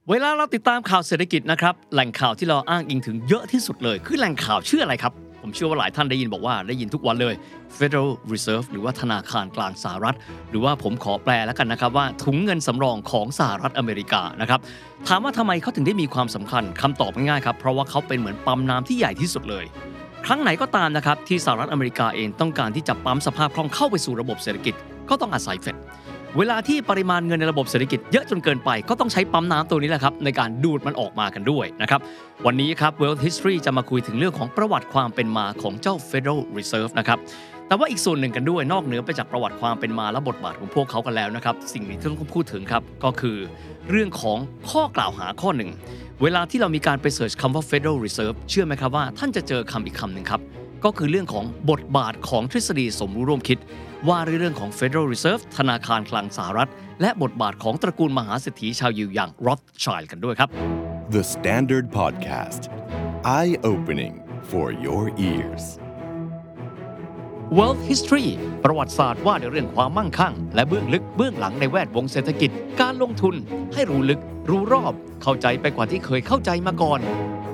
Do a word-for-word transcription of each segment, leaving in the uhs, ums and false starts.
เวลาเราติดตามข่าวเศรษฐกิจนะครับแหล่งข่าวที่เราอ้างอิงถึงเยอะที่สุดเลยคือแหล่งข่าวชื่ออะไรครับผมเชื่อว่าหลายท่านได้ยินบอกว่าได้ยินทุกวันเลย Federal Reserve หรือว่าธนาคารกลางสหรัฐหรือว่าผมขอแปลแล้วกันนะครับว่าถุงเงินสำรองของสหรัฐอเมริกานะครับถามว่าทำไมเขาถึงได้มีความสำคัญคำตอบง่ายๆครับเพราะว่าเขาเป็นเหมือนปั๊มน้ำที่ใหญ่ที่สุดเลยครั้งไหนก็ตามนะครับที่สหรัฐอเมริกาเองต้องการที่จะปั๊มสภาพคล่องเข้าไปสู่ระบบเศรษฐกิจก็ต้องอาศัยเฟดเวลาที่ปริมาณเงินในระบบเศรษฐกิจเยอะจนเกินไปก็ต้องใช้ปั๊มน้ำตัวนี้แหละครับในการดูดมันออกมากันด้วยนะครับวันนี้ครับ Wealth History จะมาคุยถึงเรื่องของประวัติความเป็นมาของเจ้า Federal Reserve นะครับแต่ว่าอีกส่วนหนึ่งกันด้วยนอกเหนือไปจากประวัติความเป็นมาและบทบาทของพวกเขากันแล้วนะครับสิ่งที่ต้องพูดถึงครับก็คือเรื่องของข้อกล่าวหาข้อหนึ่งเวลาที่เรามีการไปเสิร์ชคำว่า Federal Reserve เชื่อไหมครับว่าท่านจะเจอคำอีกคำหนึ่งครับก็คือเรื่องของบทบาทของทฤษฎีสมรู้ร่วมคิดว่าเรื่องของ Federal Reserve ธนาคารกลางสหรัฐและบทบาทของตระกูลมหาเศรษฐีชาวยิวอย่าง Rothschild กันด้วยครับ The Standard Podcast Eye-opening for your ears Wealth History ประวัติศาสตร์ว่าด้วยเรื่องความมั่งคั่งและเบื้องลึกเบื้องหลังในแวดวงเศรษฐกิจการลงทุนให้รู้ลึกรู้รอบเข้าใจไปกว่าที่เคยเข้าใจมาก่อน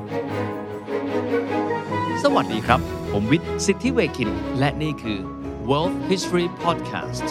สวัสดีครับผมวิทย์สิทธิเวคินและนี่คือ Wealth History Podcast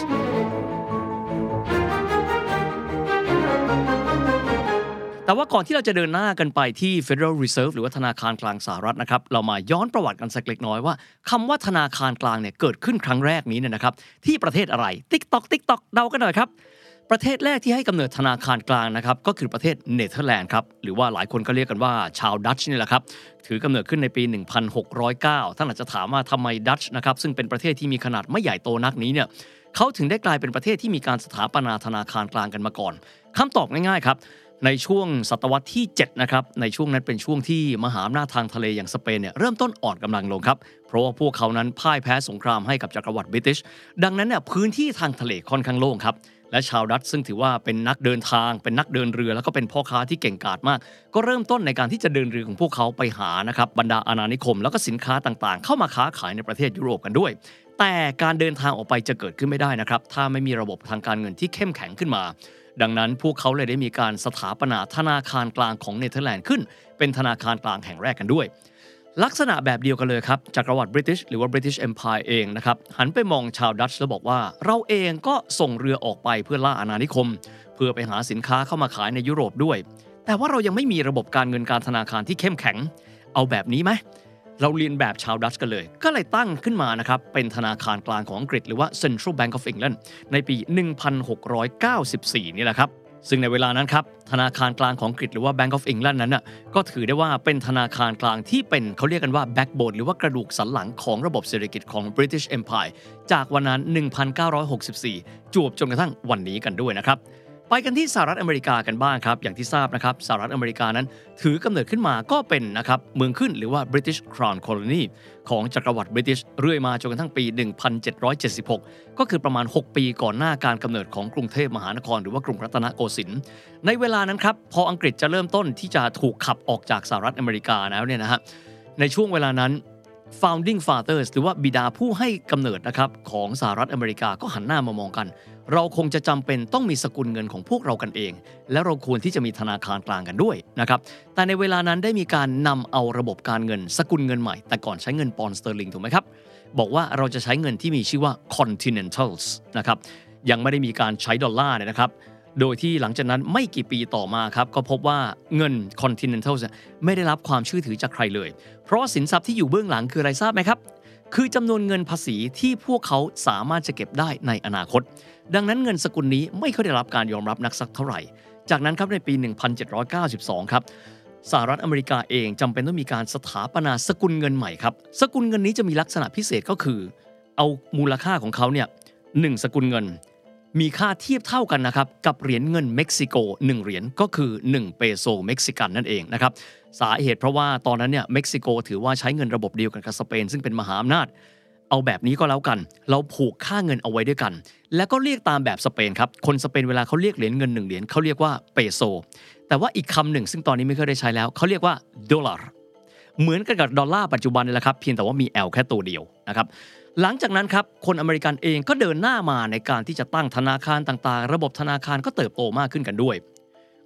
แต่ว่าก่อนที่เราจะเดินหน้ากันไปที่ Federal Reserve หรือว่าธนาคารกลางสหรัฐนะครับเรามาย้อนประวัติกันสักเล็กน้อยว่าคำว่าธนาคารกลางเนี่ยเกิดขึ้นครั้งแรกนี้เนี่ยนะครับที่ประเทศอะไร TikTok TikTok เดากันหน่อยครับประเทศแรกที่ให้กำเนิดธนาคารกลางนะครับก็คือประเทศเนเธอร์แลนด์ครับหรือว่าหลายคนก็เรียกกันว่าชาวดัตช์นี่แหละครับถือกำเนิดขึ้นในปี หนึ่งพันหกร้อยเก้า ท่านอาจจะถามว่าทำไมดัตช์นะครับซึ่งเป็นประเทศที่มีขนาดไม่ใหญ่โตนักนี้เนี่ยเขาถึงได้กลายเป็นประเทศที่มีการสถาปนาธนาคารกลางกันมาก่อนคำตอบง่ายๆครับในช่วงศตวรรษที่เจ็ดนะครับในช่วงนั้นเป็นช่วงที่มหาอำนาจทางทะเลอย่างสเปนเนี่ยเริ่มต้นอ่อนกำลังลงครับเพราะว่าพวกเขานั้นพ่ายแพ้สงครามให้กับจักรวรรดิบริติชดังนั้นเนี่ยพื้นที่ทางทะเลค่อนข้างโล่งครับและชาวดัตช์ซึ่งถือว่าเป็นนักเดินทางเป็นนักเดินเรือแล้วก็เป็นพ่อค้าที่เก่งกาจมากก็เริ่มต้นในการที่จะเดินเรือของพวกเขาไปหานะครับบรรดาอาณานิคมแล้วก็สินค้าต่างๆเข้ามาค้าขายในประเทศยุโรปกันด้วยแต่การเดินทางออกไปจะเกิดขึ้นไม่ได้นะครับถ้าไม่มีระบบทางการเงินที่เข้มแข็งขึ้นมาดังนั้นพวกเขาเลยได้มีการสถาปนาธนาคารกลางของเนเธอร์แลนด์ขึ้นเป็นธนาคารกลางแห่งแรกกันด้วยลักษณะแบบเดียวกันเลยครับจักรวรรดิบริติชหรือว่า British Empire เองนะครับหันไปมองชาวดัตช์แล้วบอกว่าเราเองก็ส่งเรือออกไปเพื่อล่าอาณานิคมเพื่อไปหาสินค้าเข้ามาขายในยุโรปด้วยแต่ว่าเรายังไม่มีระบบการเงินการธนาคารที่เข้มแข็งเอาแบบนี้ไหมเราเรียนแบบชาวดัตช์กันเลยก็เลยตั้งขึ้นมานะครับเป็นธนาคารกลางของอังกฤษหรือว่า Central Bank of England ในปี หนึ่งพันหกร้อยเก้าสิบสี่ นี่แหละครับซึ่งในเวลานั้นครับธนาคารกลางของอังกฤษหรือว่า Bank of England นั้นน่ะก็ถือได้ว่าเป็นธนาคารกลางที่เป็นเขาเรียกกันว่า backbone หรือว่ากระดูกสันหลังของระบบเศรษฐกิจของ British Empire จากวันนั้น หนึ่งพันเก้าร้อยหกสิบสี่ จวบจนกระทั่งวันนี้กันด้วยนะครับไปกันที่สหรัฐอเมริกากันบ้างครับอย่างที่ทราบนะครับสหรัฐอเมริกานั้นถือกำเนิดขึ้นมาก็เป็นนะครับเมืองขึ้นหรือว่า British Crown Colony ของจักรวรรดิบริติชเรื่อยมาจนกระทั่งปี หนึ่งพันเจ็ดร้อยเจ็ดสิบหก ก็คือประมาณหกปีก่อนหน้าการกำเนิดของกรุงเทพมหานครหรือว่ากรุงรัตนโกสินทร์ในเวลานั้นครับพออังกฤษจะเริ่มต้นที่จะถูกขับออกจากสหรัฐอเมริกาแล้วเนี่ยนะฮะในช่วงเวลานั้น Founding Fathers หรือว่าบิดาผู้ให้กำเนิดนะครับของสหรัฐอเมริกาก็หันหน้ามามองกันเราคงจะจำเป็นต้องมีสกุลเงินของพวกเรากันเองและเราควรที่จะมีธนาคารกลางกันด้วยนะครับแต่ในเวลานั้นได้มีการนำเอาระบบการเงินสกุลเงินใหม่แต่ก่อนใช้เงินปอนด์สเตอร์ลิงถูกไหมครับบอกว่าเราจะใช้เงินที่มีชื่อว่า Continentals นะครับยังไม่ได้มีการใช้ดอลลาร์เนี่ยนะครับโดยที่หลังจากนั้นไม่กี่ปีต่อมาครับก็พบว่าเงิน Continentals ไม่ได้รับความเชื่อถือจากใครเลยเพราะสินทรัพย์ที่อยู่เบื้องหลังคืออะไรทราบไหมครับคือจำนวนเงินภาษีที่พวกเขาสามารถจะเก็บได้ในอนาคตดังนั้นเงินสกุลนี้ไม่ค่อยได้รับการยอมรับนักสักเท่าไหร่จากนั้นครับในปี หนึ่งพันเจ็ดร้อยเก้าสิบสอง ครับสหรัฐอเมริกาเองจำเป็นต้องมีการสถาปนาสกุลเงินใหม่ครับสกุลเงินนี้จะมีลักษณะพิเศษก็คือเอามูลค่าของเขาเนี่ยหนึ่งสกุลเงินมีค่าเทียบเท่ากันนะครับกับเหรียญเงินเม็กซิโกหนึ่งเหรียญก็คือหนึ่งเปโซเม็กซิกันนั่นเองนะครับสาเหตุเพราะว่าตอนนั้นเนี่ยเม็กซิโกถือว่าใช้เงินระบบเดียวกันกับสเปนซึ่งเป็นมหาอำนาจเอาแบบนี้ก็แล้วกันเราผูกค่าเงินเอาไว้ด้วยกันแล้วก็เรียกตามแบบสเปนครับคนสเปนเวลาเขาเรียกเหรียญเงินหนึ่งเหรียญเขาเรียกว่าเปโซแต่ว่าอีกคำหนึ่งซึ่งตอนนี้ไม่เคยได้ใช้แล้วเขาเรียกว่าดอลลาร์เหมือนกันกับดอลลาร์ปัจจุบันนี่แหละครับเพียงแต่ว่ามี L แค่ตัวเดียวนะครับหลังจากนั้นครับคนอเมริกันเองก็เดินหน้ามาในการที่จะตั้งธนาคารต่างๆระบบธนาคารก็เติบโตมากขึ้นกันด้วย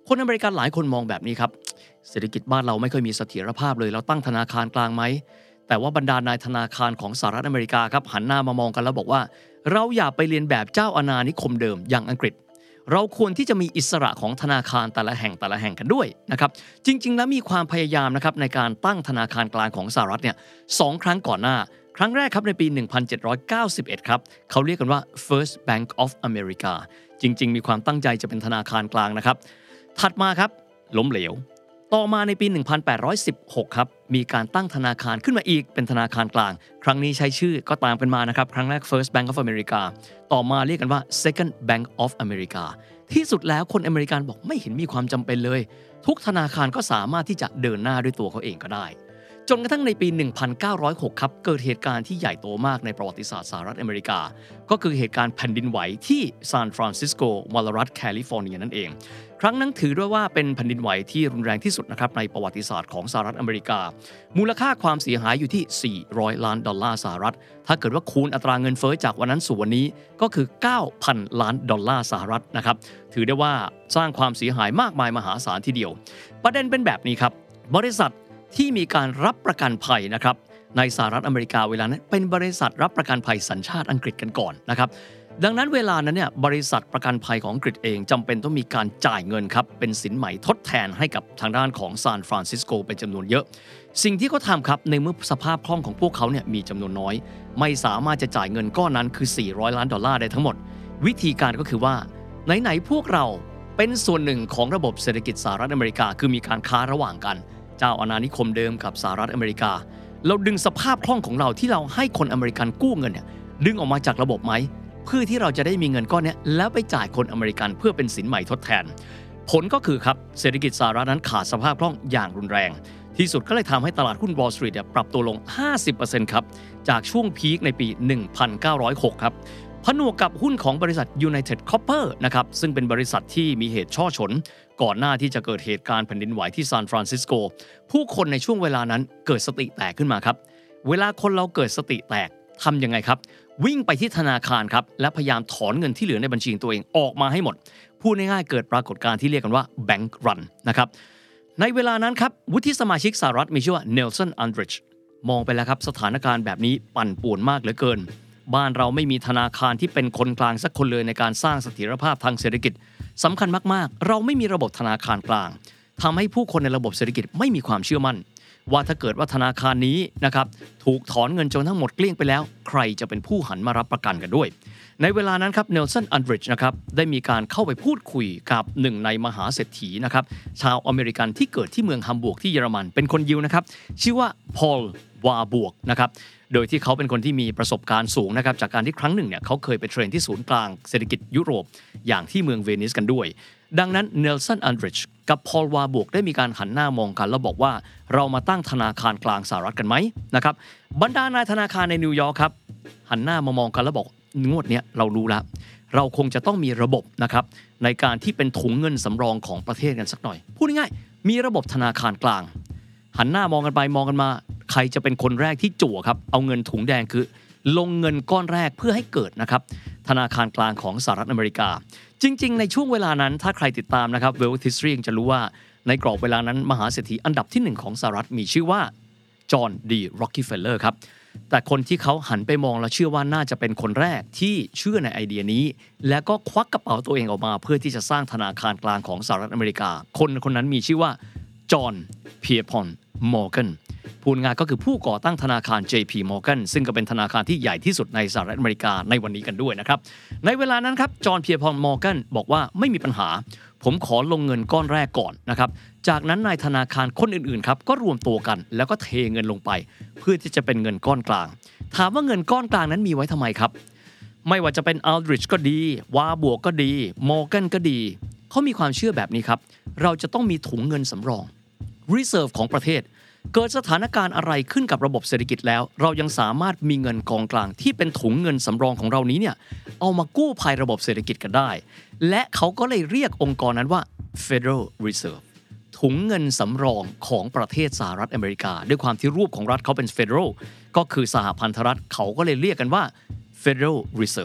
คนอเมริกันหลายคนมองแบบนี้ครับเศรษฐกิจบ้านเราไม่ค่อยมีเสถียรภาพเลยเราตั้งธนาคารกลางไหมแต่ว่าบรรดานายธนาคารของสหรัฐอเมริกาครับหันหน้ามามองกันแล้วบอกว่าเราอย่าไปเรียนแบบเจ้าอาณานิคมเดิมอย่างอังกฤษเราควรที่จะมีอิสระของธนาคารแต่ละแห่งแต่ละแห่งกันด้วยนะครับจริงๆแล้วมีความพยายามนะครับในการตั้งธนาคารกลางของสหรัฐเนี่ยสองครั้งก่อนหน้าครั้งแรกครับในปี หนึ่งพันเจ็ดร้อยเก้าสิบเอ็ด ครับเขาเรียกกันว่า First Bank of America จริงๆมีความตั้งใจจะเป็นธนาคารกลางนะครับถัดมาครับล้มเหลวต่อมาในปี หนึ่งพันแปดร้อยสิบหก ครับมีการตั้งธนาคารขึ้นมาอีกเป็นธนาคารกลางครั้งนี้ใช้ชื่อก็ตามกันมานะครับครั้งแรก First Bank of America ต่อมาเรียกกันว่า Second Bank of America ที่สุดแล้วคนอเมริกันบอกไม่เห็นมีความจำเป็นเลยทุกธนาคารก็สามารถที่จะเดินหน้าด้วยตัวเขาเองก็ได้จนกระทั่งในปี หนึ่งพันเก้าร้อยหก ครับเกิดเหตุการณ์ที่ใหญ่โตมากในประวัติศาสตร์สหรัฐอเมริกาก็คือเหตุการณ์แผ่นดินไหวที่ซานฟรานซิสโกมลรัฐแคลิฟอร์เนียนั่นเองครั้งนั้นถือด้วยว่าเป็นแผ่นดินไหวที่รุนแรงที่สุดนะครับในประวัติศาสตร์ของสหรัฐอเมริกามูลค่าความเสียหายอยู่ที่สี่ร้อยล้านดอลลาร์สหรัฐถ้าเกิดว่าคูณอัตราเงินเฟ้อจากวันนั้นสู่วันนี้ก็คือ เก้าพัน ล้านดอลลาร์สหรัฐนะครับถือได้ว่าสร้างความเสียหายมากมายมหาศาลทีเดียวประเด็นเป็นแบบนี้ครับบริษัทที่มีการรับประกันภัยนะครับในสหรัฐอเมริกาเวลานั้นเป็นบริษัทรับประกันภัยสัญชาติอังกฤษกันก่อนนะครับดังนั้นเวลานั้นเนี่ยบริษัทประกันภัยของอังกฤษเองจำเป็นต้องมีการจ่ายเงินครับเป็นสินไหมทดแทนให้กับทางด้านของซานฟรานซิสโกเป็นจำนวนเยอะสิ่งที่เขาทำครับในเมื่อสภาพคล่องของพวกเขาเนี่ยมีจำนวนน้อยไม่สามารถจะจ่ายเงินก้อนนั้นคือสี่ร้อยล้านดอลลาร์ได้ทั้งหมดวิธีการก็คือว่าไหนๆพวกเราเป็นส่วนหนึ่งของระบบเศรษฐกิจสหรัฐอเมริกาคือมีการค้าระหว่างกันเจ้าอาณานิคมเดิมกับสหรัฐอเมริกาเราดึงสภาพคล่องของเราที่เราให้คนอเมริกันกู้เงินเนี่ยดึงออกมาจากระบบไหมเพื่อที่เราจะได้มีเงินก้อนนี้แล้วไปจ่ายคนอเมริกันเพื่อเป็นสินใหม่ทดแทนผลก็คือครับเศรษฐกิจสหรัฐนั้นขาดสภาพคล่องอย่างรุนแรงที่สุดก็เลยทำให้ตลาดหุ้น Wall Street เนี่ยปรับตัวลง ห้าสิบเปอร์เซ็นต์ ครับจากช่วงพีคในปี หนึ่งพันเก้าร้อยหก ครับผนวกกับหุ้นของบริษัท United Copper นะครับซึ่งเป็นบริษัทที่มีเหตุช่อฉนก่อนหน้าที่จะเกิดเหตุการณ์แผ่นดินไหวที่ซานฟรานซิสโกผู้คนในช่วงเวลานั้นเกิดสติแตกขึ้นมาครับเวลาคนเราเกิดสติแตกทำยังไงครับวิ่งไปที่ธนาคารครับและพยายามถอนเงินที่เหลือในบัญชีตัวเองออกมาให้หมดพูดง่ายๆเกิดปรากฏการณ์ที่เรียกกันว่า Bank Run นะครับในเวลานั้นครับวุฒิสมาชิกสหรัฐมีชื่อว่าเนลสันอันดริชมองไปแล้วครับสถานการณ์แบบนี้ปั่นป่วนมากเหลือเกินบ้านเราไม่มีธนาคารที่เป็นคนกลางสักคนเลยในการสร้างเสถียรภาพทางเศรษฐกิจสำคัญมากๆเราไม่มีระบบธนาคารกลางทำให้ผู้คนในระบบเศรษฐกิจไม่มีความเชื่อมั่นว่าถ้าเกิดว่าธนาคารนี้นะครับถูกถอนเงินจนทั้งหมดเกลี้ยงไปแล้วใครจะเป็นผู้หันมารับประกันกันด้วยในเวลานั้นครับเนลสันอันดริชนะครับได้มีการเข้าไปพูดคุยกับหนึ่งในมหาเศรษฐีนะครับชาวอเมริกันที่เกิดที่เมืองฮัมบูร์กที่เยอรมันเป็นคนยิวนะครับชื่อว่าพอลวาบวกนะครับโดยที่เขาเป็นคนที่มีประสบการณ์สูงนะครับจากการที่ครั้งหนึ่งเนี่ยเขาเคยไปเทรนที่ศูนย์กลางเศรษฐกิจยุโรปอย่างที่เมืองเวนิสกันด้วยดังนั้นเนลสันอันดริชกับพอลวาบวกได้มีการหันหน้ามองกันแล้วบอกว่าเรามาตั้งธนาคารกลางสหรัฐกันไหมนะครับบรรดานายธนาคารในนิวยอร์กครับหันหน้ามามองกันแล้วบอกงวดนี้เรารู้แล้วเราคงจะต้องมีระบบนะครับในการที่เป็นถุงเงินสำรองของประเทศกันสักหน่อยพูดง่ายๆมีระบบธนาคารกลางหันหน้ามองกันไปมองกันมาใครจะเป็นคนแรกที่จั่วครับเอาเงินถุงแดงคือลงเงินก้อนแรกเพื่อให้เกิดนะครับธนาคารกลางของสหรัฐอเมริกาจริงๆในช่วงเวลานั้นถ้าใครติดตามนะครับ Wealth History จะรู้ว่าในกรอบเวลานั้นมหาเศรษฐีอันดับที่หนึ่งของสหรัฐมีชื่อว่าจอห์นดีร็อกกี้เฟลเลอร์ครับแต่คนที่เขาหันไปมองและเชื่อว่าน่าจะเป็นคนแรกที่เชื่อในไอเดียนี้และก็ควักกระเป๋าตัวเองออกมาเพื่อที่จะสร้างธนาคารกลางของสหรัฐอเมริกาคนคนนั้นมีชื่อว่าจอห์นเพียร์พอนมอร์แกนพูดง่ายก็คือผู้ก่อตั้งธนาคาร เจ พี Morgan ซึ่งก็เป็นธนาคารที่ใหญ่ที่สุดในสหรัฐอเมริกาในวันนี้กันด้วยนะครับในเวลานั้นครับจอห์นเพียร์พอนมอร์แกนบอกว่าไม่มีปัญหาผมขอลงเงินก้อนแรกก่อนนะครับจากนั้นนายธนาคารคนอื่นๆครับก็รวมตัวกันแล้วก็เทเงินลงไปเพื่อที่จะเป็นเงินก้อนกลางถามว่าเงินก้อนกลางนั้นมีไว้ทำไมครับไม่ว่าจะเป็นอัลดริชก็ดีวาบวกก็ดีมอร์แกนก็ดีเขามีความเชื่อแบบนี้ครับเราจะต้องมีถุงเงินสำรอง Reserve ของประเทศเกิดสถานการณ์อะไรขึ้นกับระบบเศรษฐกิจแล้วเรายังสามารถมีเงินกองกลางที่เป็นถุงเงินสำรองของเรานี้เนี่ยเอามากู้ภายระบบเศรษฐกิจกันได้และเขาก็เลยเรียกองค์กรนั้นว่า Federal Reserve ถุงเงินสำรองของประเทศสหรัฐอเมริกาด้วยความที่รูปของรัฐเขาเป็น Federal ก็คือสหพันธรัฐเขาก็เลยเรียกกันว่า Federal Reserve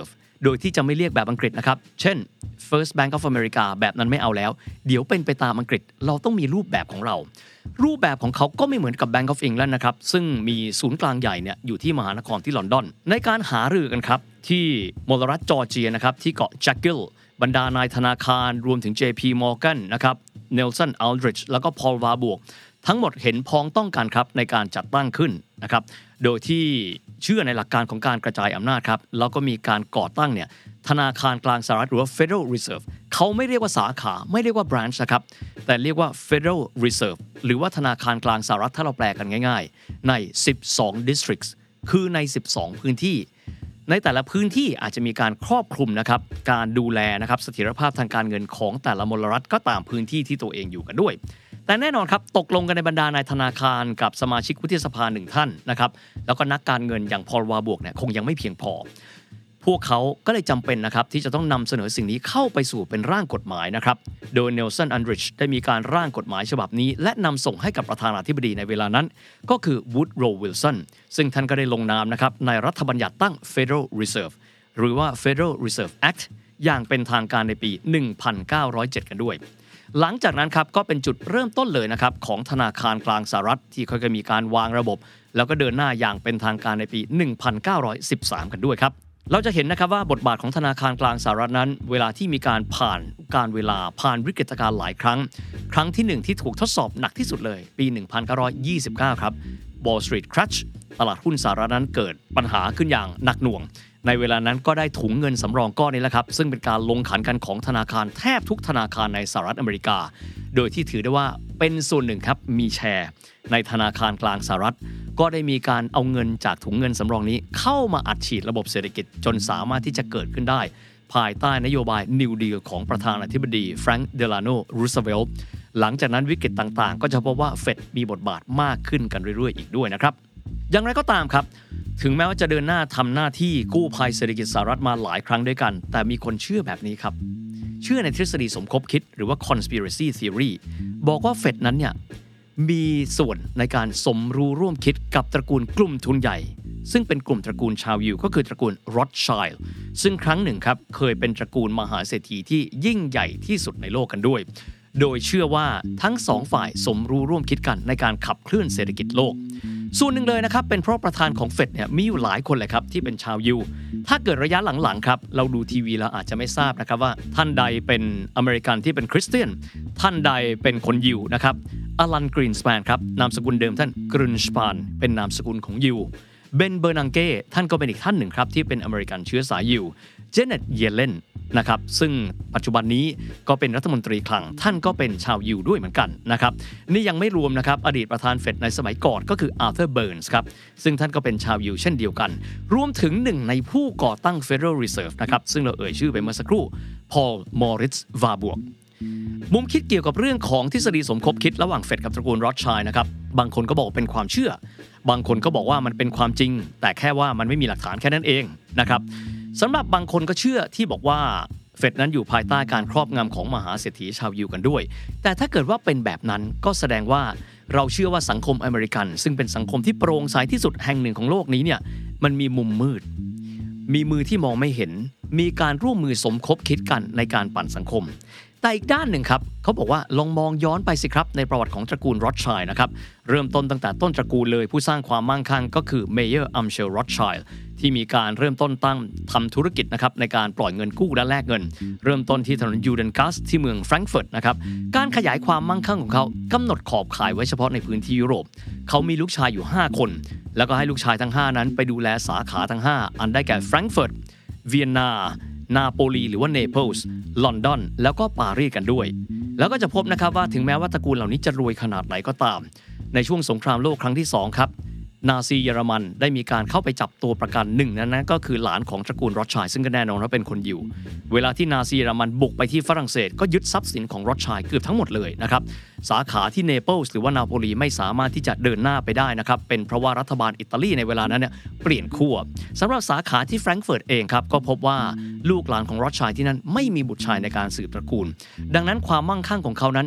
โดยที่จะไม่เรียกแบบอังกฤษนะครับเช่น First Bank of America แบบนั้นไม่เอาแล้วเดี๋ยวเป็นไปตามอังกฤษเราต้องมีรูปแบบของเรารูปแบบของเขาก็ไม่เหมือนกับ Bank of England นะครับซึ่งมีศูนย์กลางใหญ่เนี่ยอยู่ที่มหานครที่ลอนดอนในการหารือกันครับที่มลรัฐจอร์เจียนะครับที่เกาะแจ็คกิลบรรดานายธนาคารรวมถึง เจ พี Morgan นะครับ Nelson Aldrich แล้วก็ Paul Warburg ทั้งหมดเห็นพ้องต้องกันครับในการจัดตั้งขึ้นนะครับโดยที่เชื่อในหลักการของการกระจายอำนาจครับแล้วก็มีการก่อตั้งเนี่ยธนาคารกลางสหรัฐหรือว่า Federal Reserve เขาไม่เรียกว่าสาขาไม่เรียกว่า branch นะครับแต่เรียกว่า Federal Reserve หรือว่าธนาคารกลางสหรัฐถ้าเราแปลกันง่ายๆในสิบสอง districts คือในสิบสองพื้นที่ในแต่ละพื้นที่อาจจะมีการครอบคลุมนะครับการดูแลนะครับเสถียรภาพทางการเงินของแต่ละมลรัฐก็ตามพื้นที่ที่ตัวเองอยู่กันด้วยแต่แน่นอนครับตกลงกันในบรรดานายธนาคารกับสมาชิกวุฒิสภาหนึ่งท่านนะครับแล้วก็นักการเงินอย่างพอล วาบวกเนี่ยคงยังไม่เพียงพอพวกเขาก็เลยจำเป็นนะครับที่จะต้องนำเสนอสิ่งนี้เข้าไปสู่เป็นร่างกฎหมายนะครับโดยเนลสัน อัลดริชได้มีการร่างกฎหมายฉบับนี้และนำส่งให้กับประธานาธิบดีในเวลานั้นก็คือวูดโรว์วิลสันซึ่งท่านก็ได้ลงนามนะครับในรัฐบัญญัติตั้ง Federal Reserve หรือว่า Federal Reserve Act อย่างเป็นทางการในปี หนึ่งพันเก้าร้อยเจ็ด กันด้วยหลังจากนั้นครับก็เป็นจุดเริ่มต้นเลยนะครับของธนาคารกลางสหรัฐที่ค่อยๆมีการวางระบบแล้วก็เดินหน้าอย่างเป็นทางการในปี หนึ่งพันเก้าร้อยสิบสาม กันด้วยครับเราจะเห็นนะครับว่าบทบาทของธนาคารกลางสหรัฐนั้นเวลาที่มีการผ่านการเวลาผ่านวิกฤตการณ์หลายครั้งครั้งที่หนึ่งที่ถูกทดสอบหนักที่สุดเลยปี หนึ่งพันเก้าร้อยยี่สิบเก้า ครับ Wall Street Crash ตลาดหุ้นสหรัฐนั้นเกิดปัญหาขึ้นอย่างหนักหน่วงในเวลานั้นก็ได้ถุงเงินสำรองก้อนนี้แหละครับซึ่งเป็นการลงขันกันของธนาคารแทบทุกธนาคารในสหรัฐอเมริกาโดยที่ถือได้ว่าเป็นส่วนหนึ่งครับมีแชร์ในธนาคารกลางสหรัฐก็ได้มีการเอาเงินจากถุงเงินสำรองนี้เข้ามาอัดฉีดระบบเศรษฐกิจจนสามารถที่จะเกิดขึ้นได้ภายใต้นโยบาย New Deal ของประธานาธิบดีแฟรงค์เดลาโน รูสเวลต์หลังจากนั้นวิกฤตต่างๆก็จะพบว่าเฟดมีบทบาทมากขึ้นกันเรื่อยๆอีกด้วยนะครับอย่างไรก็ตามครับถึงแม้ว่าจะเดินหน้าทำหน้าที่กู้ภัยเศรษฐกิจสหรัฐมาหลายครั้งด้วยกันแต่มีคนเชื่อแบบนี้ครับเชื่อในทฤษฎีสมคบคิดหรือว่า conspiracy theory บอกว่าเฟดนั้นเนี่ยมีส่วนในการสมรู้ร่วมคิดกับตระกูลกลุ่มทุนใหญ่ซึ่งเป็นกลุ่มตระกูลชาวยิวก็คือตระกูลโรธชัยลด์ซึ่งครั้งหนึ่งครับเคยเป็นตระกูลมหาเศรษฐีที่ยิ่งใหญ่ที่สุดในโลกกันด้วยโดยเชื่อว่าทั้งสองฝ่ายสมรู้ร่วมคิดกันในการขับเคลื่อนเศรษฐกิจโลกส่วนหนึ่งเลยนะครับเป็นเพราะประธานของเฟดเนี่ยมีอยู่หลายคนเลยครับที่เป็นชาวยิวถ้าเกิดระยะหลังๆครับเราดูทีวีแล้วอาจจะไม่ทราบนะครับว่าท่านใดเป็นอเมริกันที่เป็นคริสเตียนท่านใดเป็นคนยิวนะครับอลันกรีนสแปนครับนามสกุลเดิมท่านกรินสปานเป็นนามสกุลของยิวเบนเบอร์นังเก้ท่านก็เป็นอีกท่านหนึ่งครับที่เป็นอเมริกันเชื้อสายยิวเจเน็ตเยเลนนะครับซึ่งปัจจุบันนี้ก็เป็นรัฐมนตรีคลังท่านก็เป็นชาวยิวด้วยเหมือนกันนะครับนี่ยังไม่รวมนะครับอดีตประธานเฟดในสมัยก่อนก็คืออาร์เธอร์เบิร์นส์ครับซึ่งท่านก็เป็นชาวยิวเช่นเดียวกันรวมถึงหนึ่งในผู้ก่อตั้ง Federal Reserve นะครับซึ่งเราเอ่ยชื่อไปเมื่อสักครู่พอล มอริทซ์ วาบวกมุมคิดเกี่ยวกับเรื่องของทฤษฎีสมคบคิดระหว่างเฟดกับตระกูลโรธชัยลด์นะครับบางคนก็บอกเป็นความเชื่อบางคนก็บอกว่ามันเป็นความจริงแต่แค่ว่ามันไม่มีหลักฐานแค่นั้นเองนะครับสำหรับบางคนก็เชื่อที่บอกว่าเฟดนั้นอยู่ภายใต้การครอบงำของมหาเศรษฐีชาวยิวกันด้วยแต่ถ้าเกิดว่าเป็นแบบนั้นก็แสดงว่าเราเชื่อว่าสังคมอเมริกันซึ่งเป็นสังคมที่โปร่งใสที่สุดแห่งหนึ่งของโลกนี้เนี่ยมันมีมุมมืดมีมือที่มองไม่เห็นมีการร่วมมือสมคบคิดกันในการปั่นสังคมแต่อีกด้านหนึ่งครับเขาบอกว่าลองมองย้อนไปสิครับในประวัติของตระกูลโรธชัยลด์นะครับเริ่มต้นตั้งแต่ต้นตระกูลเลยผู้สร้างความมั่งคั่งก็คือเมเยอร์อัมเชลโรธชัยลด์ที่มีการเริ่มต้นตั้งทำธุรกิจนะครับในการปล่อยเงินกู้และแลกเงินเริ่มต้นที่ถนนยูเดนกัสที่เมืองแฟรงก์เฟิร์ตนะครับการขยายความมั่งคั่งของเขากำหนดขอบข่ายไว้เฉพาะในพื้นที่ยุโรปเขามีลูกชายอยู่ห้าคนแล้วก็ให้ลูกชายทั้งห้านั้นไปดูแลสาขาทั้งห้าอันได้แก่แฟรงก์เฟิร์ตเวียนนานาโปลีหรือว่าเนเปิลส์ลอนดอนแล้วก็ปารีสกันด้วยแล้วก็จะพบนะครับว่าถึงแม้ว่าตระกูลเหล่านี้จะรวยขนาดไหนก็ตามในช่วงสงครามโลกครั้งที่สองครับนาซีเยอรมันได้มีการเข้าไปจับตัวประกันหนึ่งนั้นนะก็คือหลานของตระกูลโรธชัยลด์ซึ่งก็แน่นอนว่าเป็นคนยิวเวลาที่นาซีเยอรมันบุกไปที่ฝรั่งเศสก็ยึดทรัพย์สินของโรธชัยลด์เกือบทั้งหมดเลยนะครับสาขาที่เนเปิลส์หรือว่านาโปลีไม่สามารถที่จะเดินหน้าไปได้นะครับเป็นเพราะว่ารัฐบาลอิตาลีในเวลานั้นเนี่ยเปลี่ยนขั้วสำหรับสาขาที่แฟรงก์เฟิร์ตเองครับก็พบว่าลูกหลานของโรธชัยลด์ที่นั่นไม่มีบุตรชายในการสืบตระกูลดังนั้นความมั่งคั่งของเขานั้น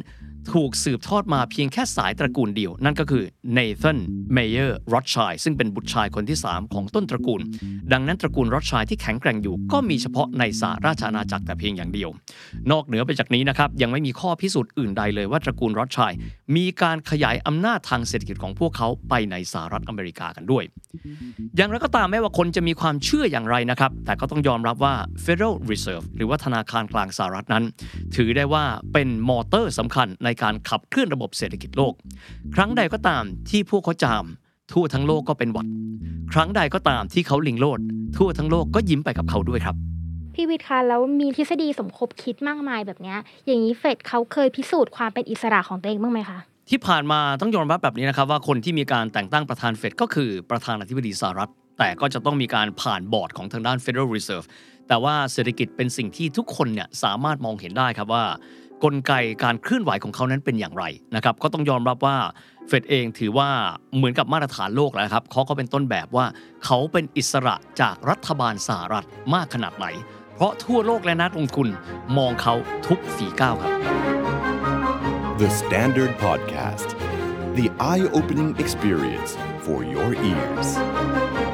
ถูกสืบทอดมาเพียงแค่สายตระกูลเดียวนั่นก็คือเนธานเมเยอร์รอธชัยซึ่งเป็นบุตรชายคนที่สามของต้นตระกูลดังนั้นตระกูลรอธชัยที่แข็งแกร่งอยู่ก็มีเฉพาะในสหราชอาณาจักรแต่เพียงอย่างเดียวนอกเหนือไปจากนี้นะครับยังไม่มีข้อพิสูจน์อื่นใดเลยว่าตระกูลรอธชัยมีการขยายอำนาจทางเศรษฐกิจของพวกเขาไปในสหรัฐอเมริกากันด้วยอย่างไรก็ตามแม้ว่าคนจะมีความเชื่ออย่างไรนะครับแต่ก็ต้องยอมรับว่า Federal Reserve หรือว่าธนาคารกลางสหรัฐนั้นถือได้ว่าเป็นมอเตอร์สำคัญในการขับเคลื่อนระบบเศรษฐกิจโลกครั้งใดก็ตามที่พวกเขาจามทั่วทั้งโลกก็เป็นหวัดครั้งใดก็ตามที่เขาลิงโลดทั่วทั้งโลกก็ยิ้มไปกับเขาด้วยครับพี่วิทย์คะแล้วมีทฤษฎีสมคบคิดมากมายแบบนี้อย่างนี้เฟดเขาเคยพิสูจน์ความเป็นอิสระของตัวเองบ้างไหมคะที่ผ่านมาต้องยอมรับแบบนี้นะครับว่าคนที่มีการแต่งตั้งประธานเฟดก็คือประธานาธิบดีสหรัฐแต่ก็จะต้องมีการผ่านบอร์ดของทางด้าน Federal Reserve แต่ว่าเศรษฐกิจเป็นสิ่งที่ทุกคนเนี่ยสามารถมองเห็นได้ครับว่ากลไกการเคลื่อนไหวของเขานั้นเป็นอย่างไรนะครับก็ต้องยอมรับว่าเฟดเองถือว่าเหมือนกับมาตรฐานโลกแล้วครับเขาก็เป็นต้นแบบว่าเขาเป็นอิสระจากรัฐบาลสหรัฐมากขนาดไหนเพราะทั่วโลกและนักลงทุนมองเขาทุกฝีก้าวครับ The Standard Podcast The eye-opening experience for your ears